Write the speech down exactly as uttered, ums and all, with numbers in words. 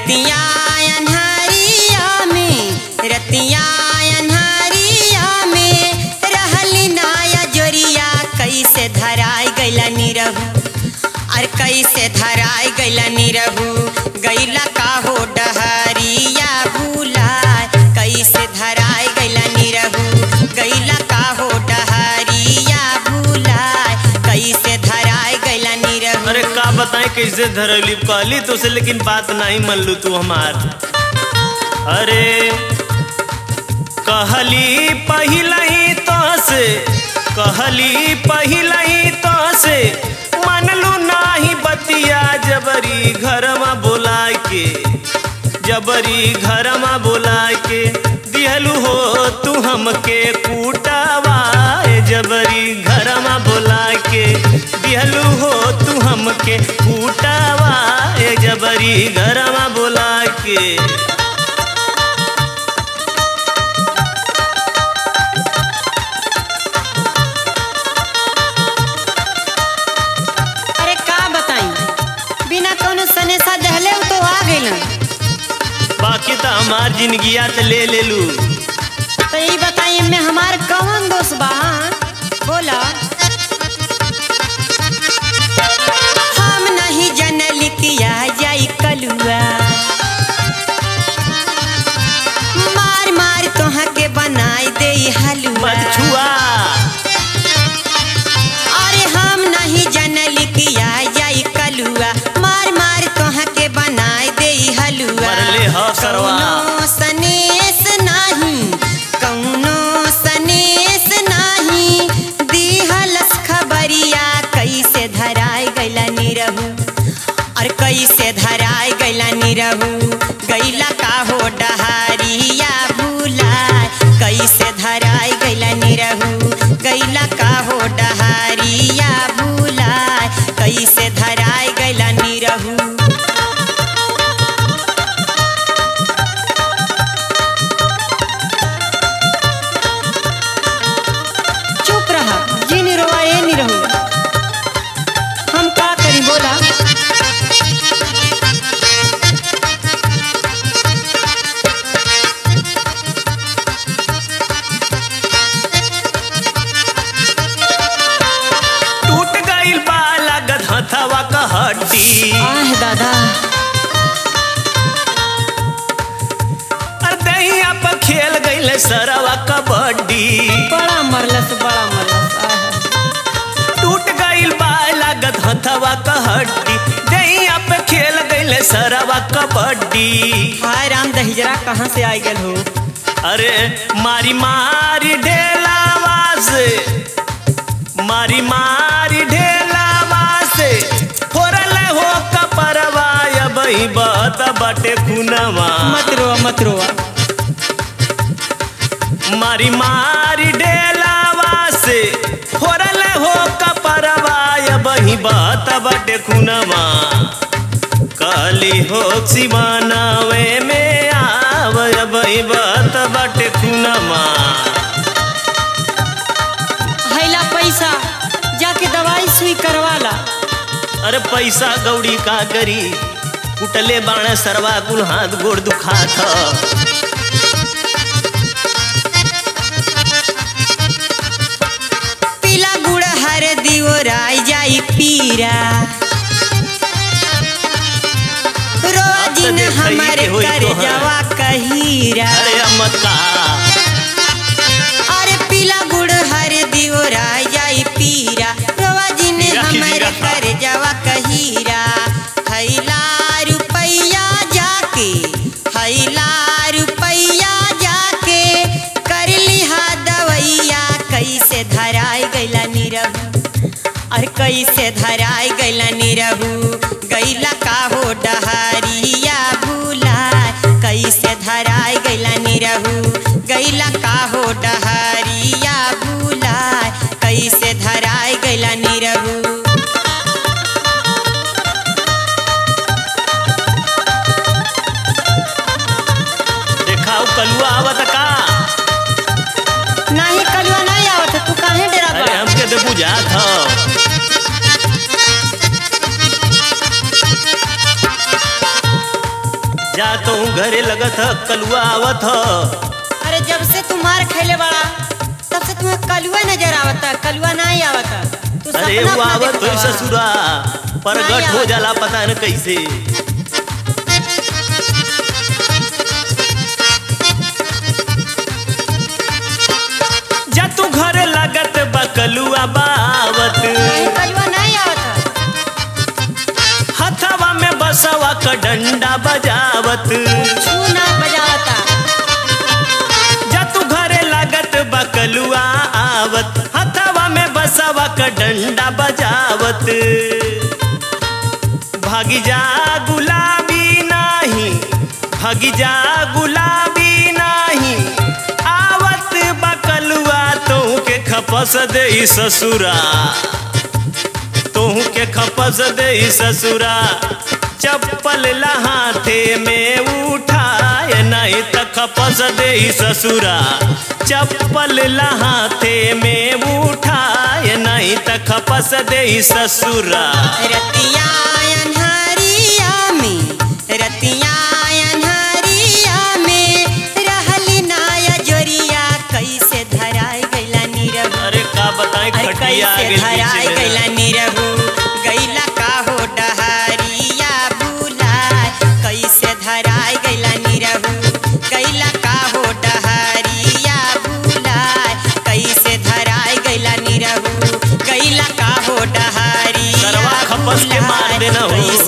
रतिया अन्हारिया में रतिया अन्हारिया में रहली नाया जोरिया कैसे धराई गैला निरहू और कैसे धराई गैला निरहू गैला का हो डहरिया भूलाए कैसे धराई गैला निरहू गैला का हो डहरिया भूलाए कैसे धराई गैला निरहू। अरे का बताएं कैसे धरली कहली तो से लेकिन बात नहीं मान लू तू हमार। अरे कहली पहिला ही तो से कहली पहिला ही तो से मानलू नाही बतिया जबरी घरमा बोला के जबरी घरमा बोला के दिहलू हो तू हमके कूटावा जबरी घरमा बोला के दिहलू हो तू हमके कूटावा जबरी घरमा बोला के। अरे का बताई बिना कौनो सनेसा दहले तो आ गइल बाकी तो हमार जिंदगिया तो ले ले लू। तो यही बताइए मैं हमार कौन दोस्त बा बोला। हम नहीं जनल किया जाई कलुआ मार मार तोहा के बनाई दे हलुआ। मत छुआ अरे हम नहीं जनल किया जाई कलुआ मार मार तोहा के बनाई दे हलुआ। मरले हो करवा कौनो सनेस नहीं कौनो सनेस नहीं दिहलस खबरिया कैसे धराई गैला निरहू और कैसे धराई गैला निरहू गैला का हो डहरिया भूलाए कैसे धराई गैला निरहू गैला का हो डहरिया भूलाए कैसे धराई गैला निरहू। चुप रहा जी नहीं रोवाए नहीं रहू हम का करी बोला। टूट गइल बाला गधथवा का हड्डी आह दादा अरे दहिया पर खेल गइल सरवा कबड्डी बड़ा मरलस बड़ा मरलस आह। टूट गइल बाला गधथवा का हड्डी दहिया पे खेल गइल सरवा कबड्डी। हाय राम दहिजरा कहाँ से आई गल हो। अरे मारी मारी ढेलावा से मारी मारी ढेलावा से फोरल हो कपरवा बही बात बाटे खुनवा। मत रोआ मत रोआ मारी मारी ढेलावा से फोरल हो कपरवा बही बात बाटे खुनवा। काली हो सिवानावे में आव बही बात बाटे खुनवा। हैला पैसा जाके दवाई सुई करवाला। अरे पैसा गौड़ी का करी कुटले बाण सरवा कुल हाथ गोड़ दुखात। पीला गुड़ हर दियो राई जाई पीरा रोजिन हमारे कर जावा कहीरा। अरे अमत का अरे पीला गुड़ हर दियो राई जाई पीरा रोजिन हमारे कर जावा कहीरा। हैला रुपैया जाके हैला रुपैया जाके कर लिहा दवैया कैसे धराई गैला निरहू और कैसे धराई गैला निरहू गैला का हो डहरिया भूलाए कैसे धराई गैला निरहू गैला का हो डहरिया भूलाए कैसे धराई गैला निरहू। देखाऊ कलुआ आवत का नहीं कलुआ नहीं आवत तू काहे डरा। अरे हमके तो बुझात हो। जा तो घरे लगत ह कलुआ आवत ह। अरे जब से तू मार खैले बड़ा तब से तुम्हें कलुआ नजर आवता, कलुआ नहीं आवता। तू अरे सपना वो अपना आवत देखत हो बा। ससुरा प्रगट नहीं हो आवत। जाला पता न कैसे। जा तू घरे लगत बा कलुआ बावत, नहीं, कलुआ नहीं आवता। हथवा में बसवा क डंडा बजावत। छू ना बजावता। जा तू घरे लागत बा कलुआ आवत, हथवा में बसवा क डंडा बजावत। भागी जा गुलाबी नाही, भागी जा गुलाबी नाही, आवत बा कलुआ तोहू के खपस दे ससुरा, तोहू के खपस दे ससुरा। चप्पल लहाथे में उठाए नहीं त खपस दे ससुरा, चप्पल लहाथे में उठाए नहीं त खपस दे ससुरा। रतिया अन्हारिया में, रतिया अन्हारिया में रहली नाया जोरिया कैसे धराई गैला नीरहू। अरे का बताएं अरे खटिया कैसे गेल धराई पीछे गैला में। नीरहू, गैला का हो डहरिया बुलाए, कैसे धराई गैला नीरहू, गैला का हो डहरिया बुलाए, कैसे धराई गैला नीरहू, गैला का हो डहरिया सरवा खपस के मार देना हो।